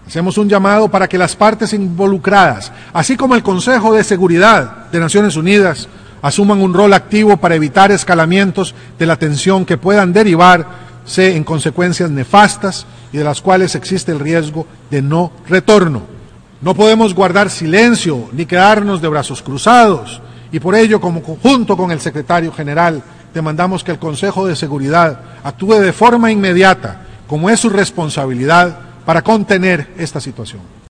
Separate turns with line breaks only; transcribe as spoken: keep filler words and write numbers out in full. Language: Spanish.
Hacemos un llamado para que las partes involucradas, así como el Consejo de Seguridad de Naciones Unidas, asuman un rol activo para evitar escalamientos de la tensión que puedan derivarse en consecuencias nefastas y de las cuales existe el riesgo de no retorno. No podemos guardar silencio ni quedarnos de brazos cruzados y por ello, como junto con el secretario general, demandamos que el Consejo de Seguridad actúe de forma inmediata, como es su responsabilidad, para contener esta situación.